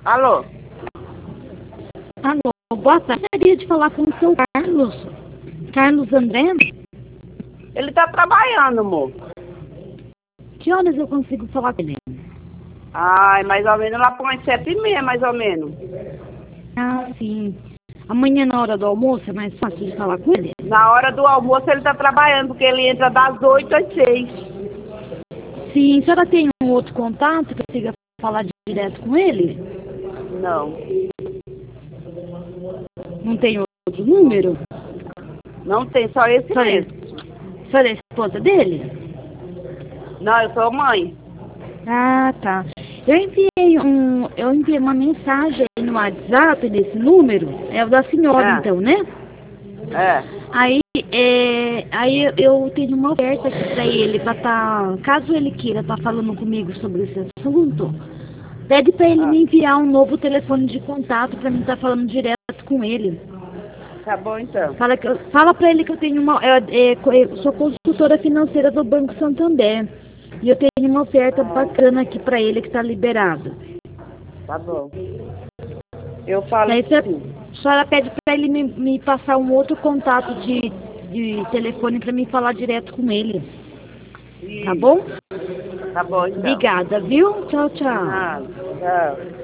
Alô? Alô, boa tarde. Gostaria de falar com o seu Carlos. Carlos André? Ele tá trabalhando, amor. Que horas eu consigo falar com ele? Ai, mais ou menos lá por umas 7h30, mais ou menos. Ah, sim. Amanhã na hora do almoço é mais fácil de falar com ele? Na hora do almoço ele tá trabalhando, porque ele entra das 8 às 6. Sim, a senhora tem um outro contato que eu consiga falar direto com ele? Não. Não tem outro número? Não tem, só esse A mesmo. senhora é a esposa dele? Não, eu sou mãe. Ah, tá. Eu enviei uma mensagem aí no WhatsApp desse número. É o da senhora, É. então, né? É. Aí eu tenho uma oferta aqui pra ele, caso ele queira estar falando comigo sobre esse assunto, pede pra ele Ah, me enviar um novo telefone de contato pra mim estar falando direto com ele. tá bom então. Fala pra ele que eu tenho eu sou consultora financeira do Banco Santander. E eu tenho uma oferta bacana aqui pra ele que tá liberado. Tá bom. Eu falo Daí sim. a senhora pede pra ele me passar um outro contato de telefone pra mim falar direto com ele. Tá Isso. bom? Tá bom então. Obrigada, viu? Tchau, De tchau. nada. Tchau.